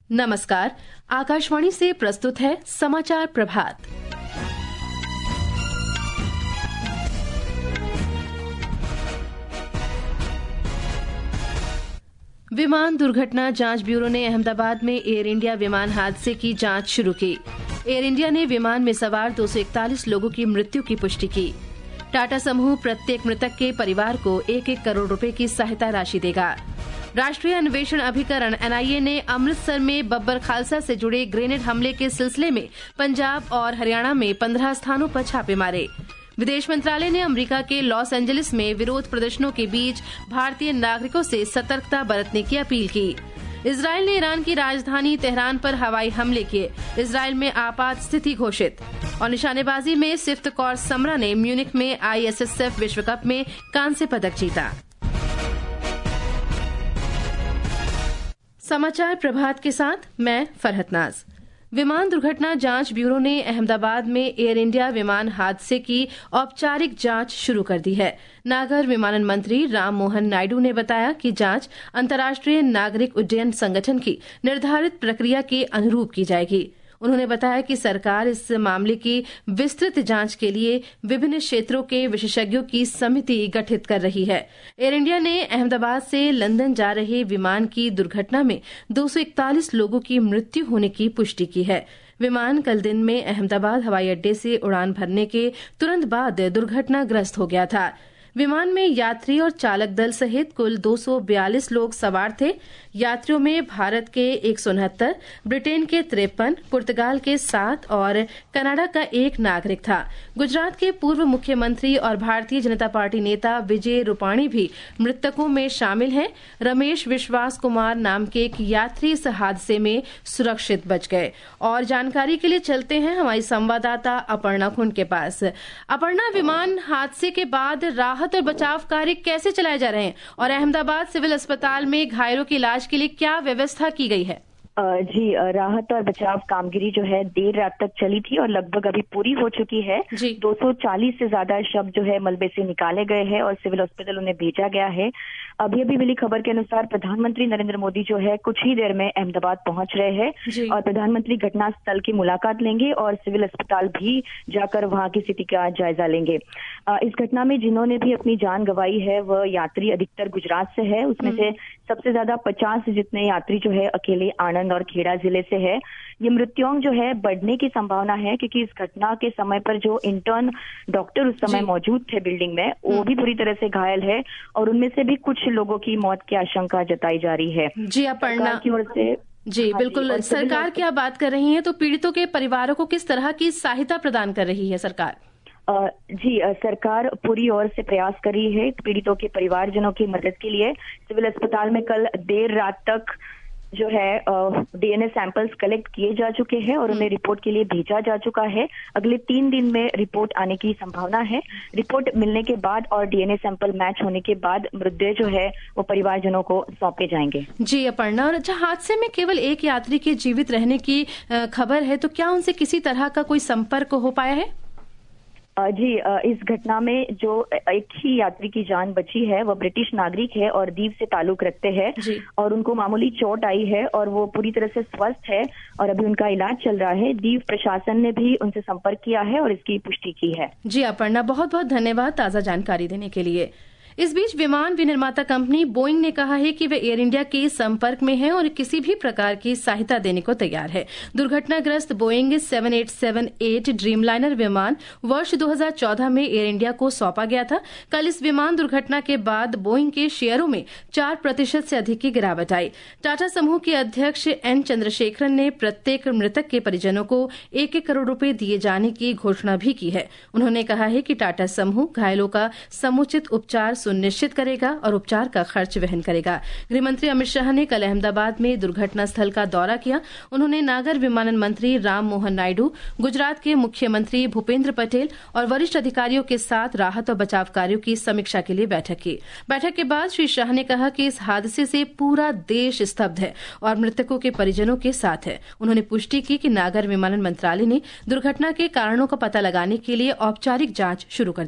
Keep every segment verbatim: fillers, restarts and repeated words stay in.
नमस्कार, आकाशवाणी से प्रस्तुत है समाचार प्रभात। विमान दुर्घटना जांच ब्यूरो ने अहमदाबाद में एयर इंडिया विमान हादसे की जांच शुरू की। एयर इंडिया ने विमान में सवार दो सौ इकतालीस लोगों की मृत्यु की पुष्टि की। टाटा समूह प्रत्येक मृतक के परिवार को एक एक करोड़ रुपए की सहायता राशि देगा। राष्ट्रीय अन्वेषण अभिकरण एन आई ए ने अमृतसर में बब्बर खालसा से जुड़े ग्रेनेड हमले के सिलसिले में पंजाब और हरियाणा में पंद्रह स्थानों पर छापे मारे। विदेश मंत्रालय ने अमेरिका के लॉस एंजलिस में विरोध प्रदर्शनों के बीच भारतीय नागरिकों से सतर्कता बरतने की अपील की। इजरायल ने ईरान की राजधानी तेहरान पर हवाई हमले किए। इजरायल में आपात स्थिति घोषित। और निशानेबाजी में सिफ्त कौर समरा ने म्यूनिख में आई एस एस एफ विश्व कप में कांस्य पदक जीता। समाचार प्रभात के साथ मैं फरहत नाज। विमान दुर्घटना जांच ब्यूरो ने अहमदाबाद में एयर इंडिया विमान हादसे की औपचारिक जांच शुरू कर दी है। नागर विमानन मंत्री राम मोहन नायडू ने बताया कि जांच अंतर्राष्ट्रीय नागरिक उड्डयन संगठन की निर्धारित प्रक्रिया के अनुरूप की जाएगी। उन्होंने बताया कि सरकार इस मामले की विस्तृत जांच के लिए विभिन्न क्षेत्रों के विशेषज्ञों की समिति गठित कर रही है। एयर इंडिया ने अहमदाबाद से लंदन जा रहे विमान की दुर्घटना में दो सौ इकतालीस लोगों की मृत्यु होने की पुष्टि की है। विमान कल दिन में अहमदाबाद हवाई अड्डे से उड़ान भरने के तुरंत बाद दुर्घटनाग्रस्त हो गया था। विमान में यात्री और चालक दल सहित कुल दो सौ बयालीस लोग सवार थे। यात्रियों में भारत के एक सौ उनहत्तर, ब्रिटेन के तिरपन, पुर्तगाल के सात और कनाडा का एक नागरिक था। गुजरात के पूर्व मुख्यमंत्री और भारतीय जनता पार्टी नेता विजय रूपाणी भी मृतकों में शामिल हैं। रमेश विश्वास कुमार नाम के एक यात्री इस हादसे में सुरक्षित बच गए। और जानकारी के लिए चलते हैं हमारी संवाददाता अपर्णा खुंड के पास। अपर्णा, विमान हादसे के बाद राहत और बचाव कार्य कैसे चलाए जा रहे हैं और अहमदाबाद सिविल अस्पताल में घायलों के इलाज के लिए क्या व्यवस्था की गई है? जी, राहत और बचाव कामगिरी जो है देर रात तक चली थी और लगभग अभी पूरी हो चुकी है। दो सौ चालीस से ज्यादा शव जो है मलबे से निकाले गए हैं और सिविल अस्पताल उन्हें भेजा गया है। अभी अभी मिली खबर के अनुसार प्रधानमंत्री नरेंद्र मोदी जो है कुछ ही देर में अहमदाबाद पहुंच रहे हैं और प्रधानमंत्री घटना स्थल की मुलाकात लेंगे और सिविल अस्पताल भी जाकर वहां की स्थिति का जायजा लेंगे। इस घटना में जिन्होंने भी अपनी जान गंवाई है वह यात्री अधिकतर गुजरात से है। उसमें से सबसे ज्यादा पचास जितने यात्री जो है अकेले आनंद और खेड़ा जिले से है। ये मृत्युआंक जो है बढ़ने की संभावना है क्योंकि इस घटना के समय पर जो इंटर्न डॉक्टर उस समय मौजूद थे बिल्डिंग में वो भी बुरी तरह से घायल है और उनमें से भी कुछ लोगों की मौत की आशंका जताई जा रही है। जी अपर्णा की ओर से जी हाँ, बिल्कुल। सरकार क्या बात कर रही है, तो पीड़ितों के परिवारों को किस तरह की सहायता प्रदान कर रही है सरकार? Uh, जी uh, सरकार पूरी ओर से प्रयास कर रही है पीड़ितों के परिवारजनों की मदद के लिए। सिविल अस्पताल में कल देर रात तक जो है D N A samples collect किए जा चुके हैं और उन्हें रिपोर्ट के लिए भेजा जा चुका है। अगले तीन दिन में रिपोर्ट आने की संभावना है। रिपोर्ट मिलने के बाद और D N A sample match होने के बाद मृतदेह जो है वो परिवारजनों को सौंपे जाएंगे। जी अपर्णा, और अच्छा, हादसे में केवल एक यात्री के जीवित रहने की खबर है, तो क्या उनसे किसी तरह का कोई संपर्क हो पाया है? जी, इस घटना में जो एक ही यात्री की जान बची है वह ब्रिटिश नागरिक है और दीव से ताल्लुक रखते हैं और उनको मामूली चोट आई है और वो पूरी तरह से स्वस्थ है और अभी उनका इलाज चल रहा है। दीव प्रशासन ने भी उनसे संपर्क किया है और इसकी पुष्टि की है। जी अपर्णा, बहुत बहुत धन्यवाद ताज़ा जानकारी देने के लिए। इस बीच विमान विनिर्माता कंपनी बोइंग ने कहा है कि वे एयर इंडिया के संपर्क में है और किसी भी प्रकार की सहायता देने को तैयार है। दुर्घटनाग्रस्त Boeing seven eight seven eight Dreamliner विमान वर्ष दो हज़ार चौदह में एयर इंडिया को सौंपा गया था। कल इस विमान दुर्घटना के बाद बोइंग के शेयरों में चार प्रतिशत से अधिक की गिरावट आई। टाटा समूह के अध्यक्ष एन चंद्रशेखरन ने प्रत्येक मृतक के परिजनों को एक एक करोड़ रुपए दिए जाने की घोषणा भी की है। उन्होंने कहा है कि टाटा समूह घायलों का समुचित उपचार सुनिश्चित करेगा और उपचार का खर्च वहन करेगा। गृहमंत्री अमित शाह ने कल अहमदाबाद में दुर्घटना स्थल का दौरा किया। उन्होंने नागर विमानन मंत्री राम मोहन नायडू, गुजरात के मुख्यमंत्री भूपेंद्र पटेल और वरिष्ठ अधिकारियों के साथ राहत और बचाव कार्यों की समीक्षा के लिए बैठक की। बैठक के बाद श्री शाह ने कहा कि इस हादसे से पूरा देश स्तब्ध है और मृतकों के परिजनों के साथ है। उन्होंने पुष्टि की कि नागर विमानन मंत्रालय ने दुर्घटना के कारणों का पता लगाने के लिए औपचारिक जांच शुरू कर दी है।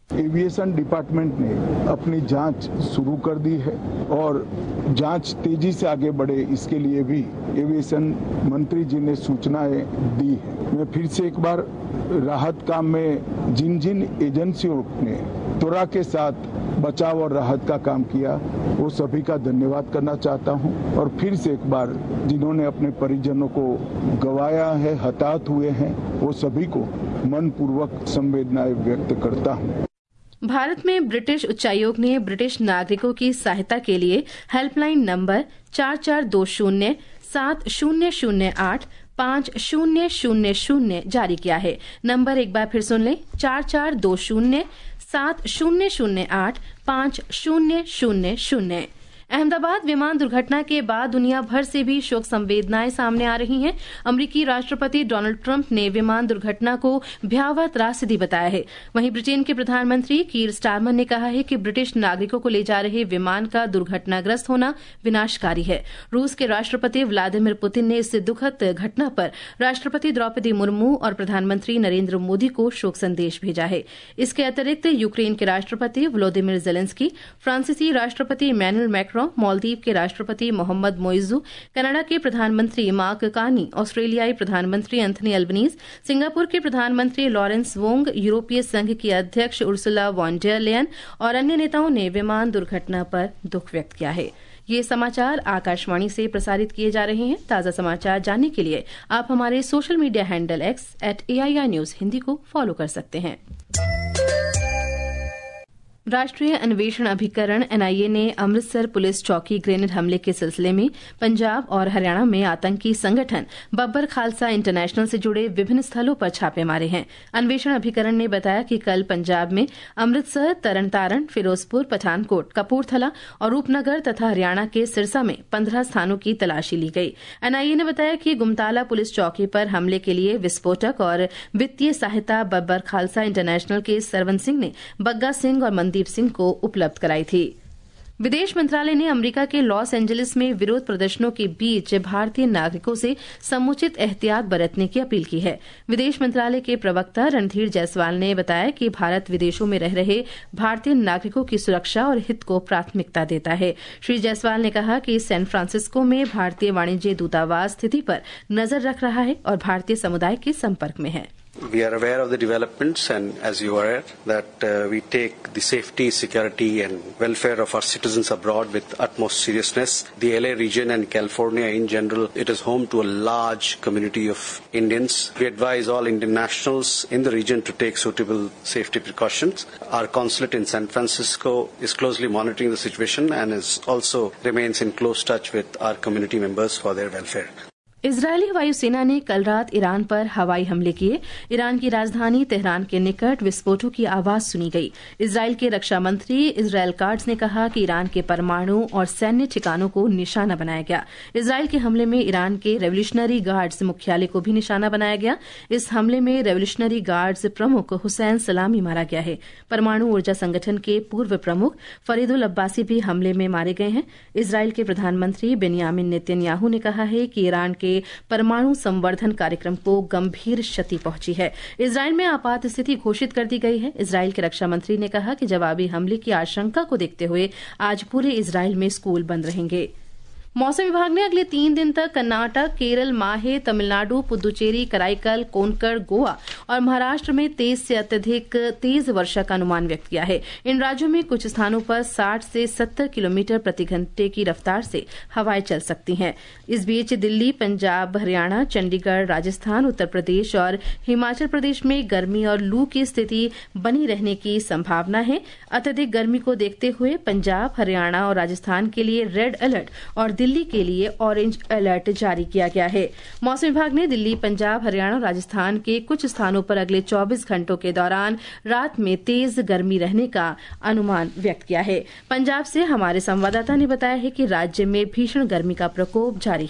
एविएशन डिपार्टमेंट ने अपनी जांच शुरू कर दी है और जांच तेजी से आगे बढ़े इसके लिए भी एविएशन मंत्री जी ने सूचनाएं दी है। मैं फिर से एक बार राहत काम में जिन जिन एजेंसियों ने त्वरा के साथ बचाव और राहत का काम किया वो सभी का धन्यवाद करना चाहता हूं और फिर से एक बार जिन्होंने अपने परिजनों को गंवाया है, हताहत हुए हैं, वो सभी को मनपूर्वक संवेदनाएं व्यक्त करता हूं। भारत में ब्रिटिश उच्चायोग ने ब्रिटिश नागरिकों की सहायता के लिए हेल्पलाइन नंबर चार चार दो शून्य सात शून्य शून्य आठ पाँच शून्य शून्य शून्य जारी किया है। नंबर एक बार फिर सुन लें, चार चार दो शून्य सात शून्य शून्य आठ पाँच शून्य शून्य शून्य। अहमदाबाद विमान दुर्घटना के बाद दुनिया भर से भी शोक संवेदनाएं सामने आ रही हैं। अमेरिकी राष्ट्रपति डोनाल्ड ट्रंप ने विमान दुर्घटना को भयावह त्रासदी बताया है। वहीं ब्रिटेन के प्रधानमंत्री कीर स्टारमर ने कहा है कि ब्रिटिश नागरिकों को ले जा रहे विमान का दुर्घटनाग्रस्त होना विनाशकारी है। रूस के राष्ट्रपति व्लादिमीर पुतिन ने इस दुखद घटना पर राष्ट्रपति द्रौपदी मुर्मू और प्रधानमंत्री नरेंद्र मोदी को शोक संदेश भेजा है। इसके अतिरिक्त यूक्रेन के राष्ट्रपति वोलोदिमीर जेलेंस्की, फ्रांसीसी राष्ट्रपति इमैनुएल मैक्रों, मालदीव के राष्ट्रपति मोहम्मद मोइजू, कनाडा के प्रधानमंत्री मार्क कार्नी, ऑस्ट्रेलियाई प्रधानमंत्री एंथनी अल्बनीज, सिंगापुर के प्रधानमंत्री लॉरेंस वोंग, यूरोपीय संघ की अध्यक्ष उर्सुला वॉन डर लेयन और अन्य नेताओं ने विमान दुर्घटना पर दुख व्यक्त किया है। ये समाचार आकाशवाणी से प्रसारित किए जा रहे हैं। ताजा समाचार जानने के लिए आप हमारे social media handle X at A I R news Hindi को फॉलो कर सकते हैं। राष्ट्रीय अन्वेषण अभिकरण एन आई ए ने अमृतसर पुलिस चौकी ग्रेनेड हमले के सिलसिले में पंजाब और हरियाणा में आतंकी संगठन बब्बर खालसा इंटरनेशनल से जुड़े विभिन्न स्थलों पर छापे मारे हैं। अन्वेषण अभिकरण ने बताया कि कल पंजाब में अमृतसर, तरनतारण, फिरोजपुर, पठानकोट, कपूरथला और रूपनगर तथा हरियाणा के सिरसा में पंद्रह स्थानों की तलाशी ली गई। एन आई ए ने बताया कि गुमताला पुलिस चौकी पर हमले के लिए विस्फोटक और वित्तीय सहायता बब्बर खालसा इंटरनेशनल के सरवन सिंह ने बग्गा सिंह और मनदीप सिंह को उपलब्ध कराई थी। विदेश मंत्रालय ने अमेरिका के लॉस एंजलिस में विरोध प्रदर्शनों के बीच भारतीय नागरिकों से समुचित एहतियात बरतने की अपील की है। विदेश मंत्रालय के प्रवक्ता रणधीर जायसवाल ने बताया कि भारत विदेशों में रह रहे भारतीय नागरिकों की सुरक्षा और हित को प्राथमिकता देता है। श्री जायसवाल ने कहा कि सैन फ्रांसिस्को में भारतीय वाणिज्य दूतावास स्थिति पर नजर रख रहा है और भारतीय समुदाय के संपर्क में है। We are aware of the developments, and as you are aware, that uh, we take the safety, security and welfare of our citizens abroad with utmost seriousness. The L A region and California in general, it is home to a large community of Indians. We advise all Indian nationals in the region to take suitable safety precautions. Our consulate in San Francisco is closely monitoring the situation and is also remains in close touch with our community members for their welfare. Israeli वायुसेना ने कल रात Iran पर हवाई हमले किए। Iran की राजधानी तेहरान के निकट विस्फोटों की आवाज सुनी गई। इजरायल के रक्षा मंत्री इजराइल काट्ज ने कहा कि ईरान के परमाणु और सैन्य ठिकानों को निशाना बनाया गया। इजरायल के हमले में ईरान के रेवोल्यूशनरी गार्ड्स मुख्यालय को भी निशाना बनाया गया। इस हमले में रेवोल्यूशनरी गार्ड्स प्रमुख हुसैन सलामी मारा गया है। परमाणु ऊर्जा संगठन के पूर्व प्रमुख फरीदुल अब्बासी भी हमले में मारे गए हैं। इजरायल के प्रधानमंत्री बेनियामिन नेतन्याहू ने कहा है कि ईरान के परमाणु संवर्धन कार्यक्रम को गंभीर क्षति पहुंची है। इजरायल में आपात स्थिति घोषित कर दी गई है। इजरायल के रक्षा मंत्री ने कहा कि जवाबी हमले की आशंका को देखते हुए आज पूरे इजरायल में स्कूल बंद रहेंगे। मौसम विभाग ने अगले तीन दिन तक कर्नाटक, केरल, माहे, तमिलनाडु, पुदुचेरी, कराईकल, कोंकण, गोवा और महाराष्ट्र में तेज से अत्यधिक तेज वर्षा का अनुमान व्यक्त किया है। इन राज्यों में कुछ स्थानों पर साठ से सत्तर किलोमीटर प्रति घंटे की रफ्तार से हवाएं चल सकती हैं। इस बीच दिल्ली, पंजाब, हरियाणा, चंडीगढ़, राजस्थान, उत्तर प्रदेश और हिमाचल प्रदेश में गर्मी और लू की स्थिति बनी रहने की संभावना है। अत्यधिक गर्मी को देखते हुए पंजाब, हरियाणा और राजस्थान के लिए रेड अलर्ट और दिल्ली के लिए ऑरेंज अलर्ट जारी किया गया है। मौसम विभाग ने दिल्ली, पंजाब, हरियाणा और राजस्थान के कुछ स्थानों पर अगले चौबीस घंटों के दौरान रात में तेज गर्मी रहने का अनुमान व्यक्त किया है। पंजाब से हमारे संवाददाता ने बताया है कि राज्य में भीषण गर्मी का प्रकोप जारी है।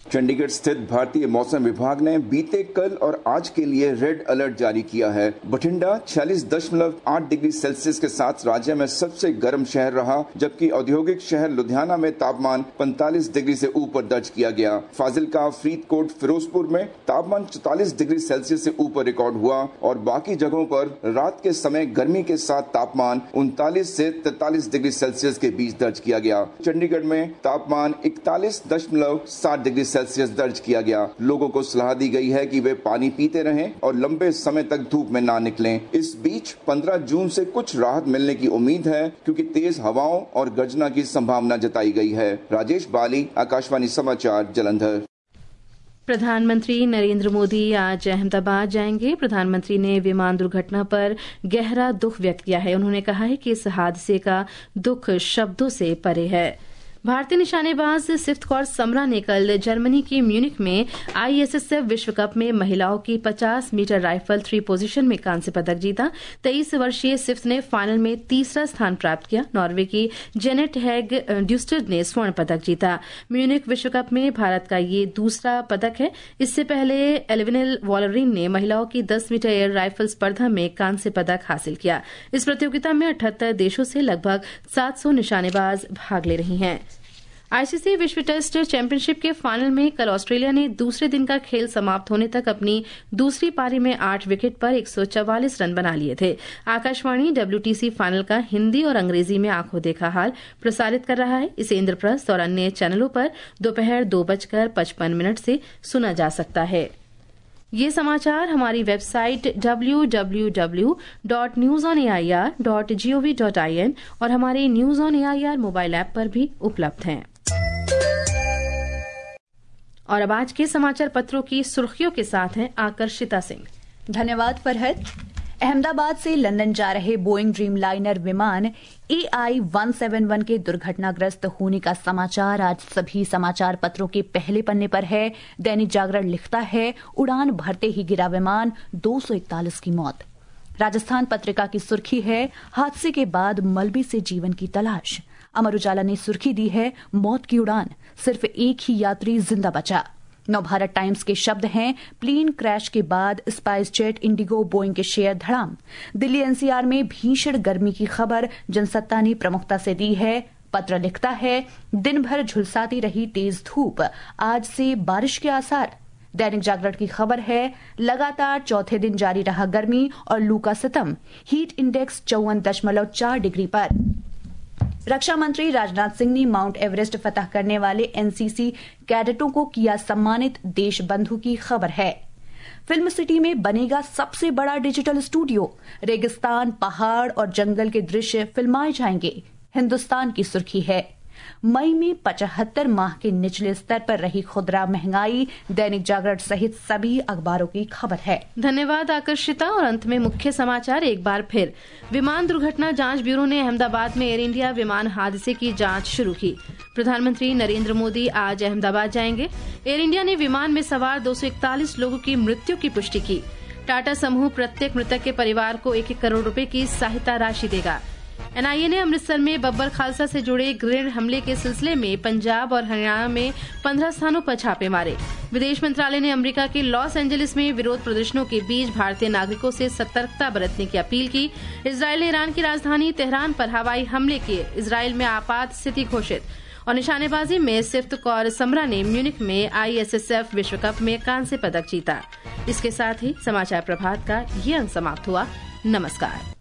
चंडीगढ़ स्थित भारतीय मौसम विभाग ने बीते कल और आज के लिए रेड अलर्ट जारी किया है। बठिंडा छियालीस दशमलव आठ डिग्री सेल्सियस के साथ राज्य में सबसे गर्म शहर रहा, जबकि औद्योगिक शहर लुधियाना में तापमान पैंतालीस डिग्री से ऊपर दर्ज किया गया। फाजिलका, फरीदकोट, फिरोजपुर में तापमान चौतालीस डिग्री सेल्सियस से ऊपर रिकॉर्ड हुआ और बाकी जगहों पर रात के समय गर्मी के साथ तापमान उनतालीस से तैंतालीस डिग्री सेल्सियस के बीच दर्ज किया गया। चंडीगढ़ में तापमान इकतालीस दशमलव सात डिग्री सेल्सियस दर्ज किया गया। लोगों को सलाह दी गई है कि वे पानी पीते रहें और लंबे समय तक धूप में ना निकलें। इस बीच पंद्रह जून से कुछ राहत मिलने की उम्मीद है, क्योंकि तेज हवाओं और गर्जना की संभावना जताई गई है। राजेश बाली, आकाशवाणी समाचार, जालंधर। प्रधानमंत्री नरेंद्र मोदी आज अहमदाबाद जाएंगे। प्रधानमंत्री ने विमान दुर्घटना पर गहरा दुख व्यक्त किया है। उन्होंने कहा है कि इस हादसे का दुख शब्दों से परे है। भारतीय निशानेबाज सिफ्त कौर समरा ने कल जर्मनी के म्यूनिख में आईएसएसएफ विश्व कप में महिलाओं की पचास मीटर राइफल थ्री पोजीशन में कांस्य पदक जीता। तेईस वर्षीय सिफ्त ने फाइनल में तीसरा स्थान प्राप्त किया। नॉर्वे की जेनेट हैग ड्यूस्टर्ड ने स्वर्ण पदक जीता। म्यूनिख विश्व कप में भारत का ये दूसरा पदक है। इससे पहले एल्विनेल वॉलरिन ने महिलाओं की दस मीटर एयर राइफल स्पर्धा में कांस्य पदक हासिल किया। इस प्रतियोगिता में अठहत्तर देशों से लगभग सात सौ निशानेबाज भाग ले रही हैं। आईसीसी विश्व टेस्ट चैंपियनशिप के फाइनल में कल ऑस्ट्रेलिया ने दूसरे दिन का खेल समाप्त होने तक अपनी दूसरी पारी में आठ विकेट पर एक सौ चवालीस रन बना लिए थे। आकाशवाणी डब्ल्यूटीसी फाइनल का हिंदी और अंग्रेजी में आंखों देखा हाल प्रसारित कर रहा है। इसे इंद्रप्रस्थ और अन्य चैनलों पर दोपहर दो बजकर पचपन मिनट से सुना जा सकता है। ये समाचार हमारी website W W W dot news on A I R dot G O V dot I N और हमारे news on A I R mobile app पर भी उपलब्ध हैं। और अब आज के समाचार पत्रों की सुर्खियों के साथ हैं आकर्षिता सिंह। धन्यवाद फरहत। अहमदाबाद से लंदन जा रहे बोइंग ड्रीमलाइनर विमान A I one seven one के दुर्घटनाग्रस्त होने का समाचार आज सभी समाचार पत्रों के पहले पन्ने पर है। दैनिक जागरण लिखता है, उड़ान भरते ही गिरा विमान, दो सौ इकतालीस की मौत। राजस्थान पत्रिका की सुर्खी है, हादसे के बाद मलबे से जीवन की तलाश। अमर उजाला ने सुर्खी दी है, मौत की उड़ान, सिर्फ एक ही यात्री जिंदा बचा। नवभारत टाइम्स के शब्द हैं, प्लेन क्रैश के बाद स्पाइस जेट, इंडिगो, बोइंग के शेयर धड़ाम। दिल्ली एनसीआर में भीषण गर्मी की खबर जनसत्ता ने प्रमुखता से दी है। पत्र लिखता है, दिन भर झुलसाती रही तेज धूप, आज से बारिश के आसार। दैनिक जागरण की खबर है, लगातार चौथे दिन जारी रहा गर्मी और लू का सितम, हीट इंडेक्स चौवन दशमलव चार डिग्री पर। रक्षा मंत्री राजनाथ सिंह ने माउंट एवरेस्ट फतह करने वाले एनसीसी कैडेटों को किया सम्मानित, देश बंधु की खबर है। फिल्म सिटी में बनेगा सबसे बड़ा डिजिटल स्टूडियो, रेगिस्तान, पहाड़ और जंगल के दृश्य फिल्माए जाएंगे, हिंदुस्तान की सुर्खी है। मई में पचहत्तर माह के निचले स्तर पर रही खुदरा महंगाई, दैनिक जागरण सहित सभी अखबारों की खबर है। धन्यवाद आकर्षिता। और अंत में मुख्य समाचार एक बार फिर। विमान दुर्घटना जांच ब्यूरो ने अहमदाबाद में एयर इंडिया विमान हादसे की जांच शुरू की। प्रधानमंत्री नरेंद्र मोदी आज अहमदाबाद जाएंगे। एयर इंडिया ने विमान में सवार दो सौ इकतालीस लोगों की मृत्यु की पुष्टि की। टाटा समूह प्रत्येक मृतक के परिवार को एक एक करोड़ रुपए की सहायता राशि देगा। एनआईए ने अमृतसर में बब्बर खालसा से जुड़े ग्रेनेड हमले के सिलसिले में पंजाब और हरियाणा में पंद्रह स्थानों पर छापे मारे। विदेश मंत्रालय ने अमेरिका के लॉस एंजलिस में विरोध प्रदर्शनों के बीच भारतीय नागरिकों से सतर्कता बरतने की अपील की। इजरायल ने ईरान की राजधानी तेहरान पर हवाई हमले किए। इजरायल में आपात स्थिति घोषित। और निशानेबाजी में सिफ्त कौर समरा ने म्यूनिख में आईएसएसएफ विश्व कप में कांस्य पदक जीता। इसके साथ ही समाचार प्रभात का ये अंक समाप्त हुआ। नमस्कार।